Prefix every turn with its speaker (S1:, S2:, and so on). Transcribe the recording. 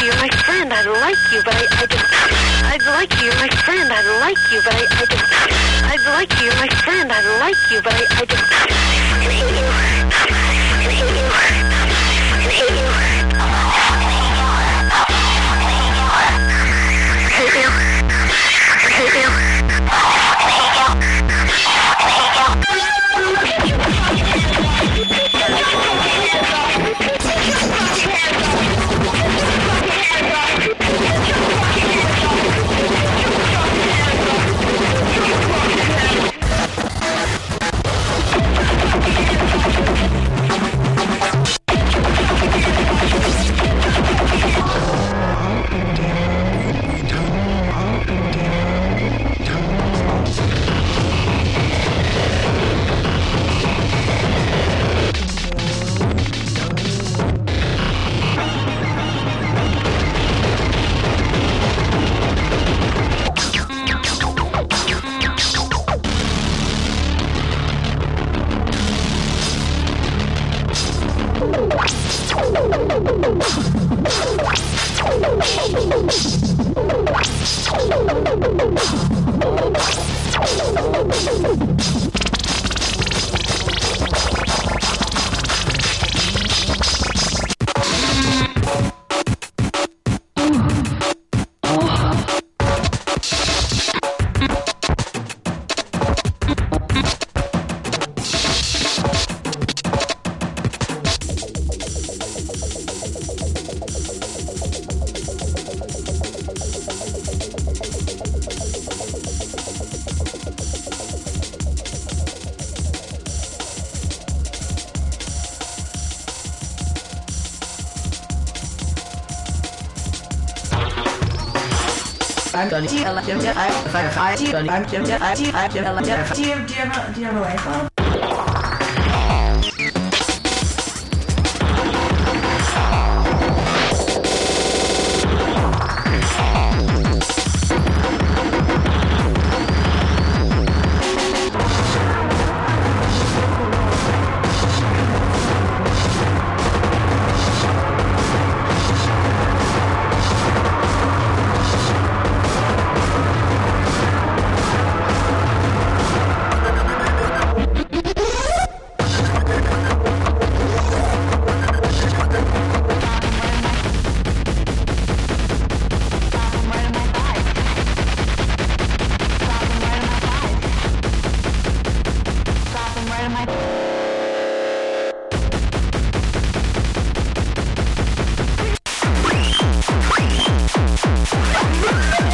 S1: you, you're my friend, I like you, but I just, I'd like you, you're my friend, I like you, but I just, I'd like you, you're my friend, I like you, but I just, and hate you, and hate you, and hate you, hate you, hate you,
S2: I'm done. Do you have a light bulb?
S1: my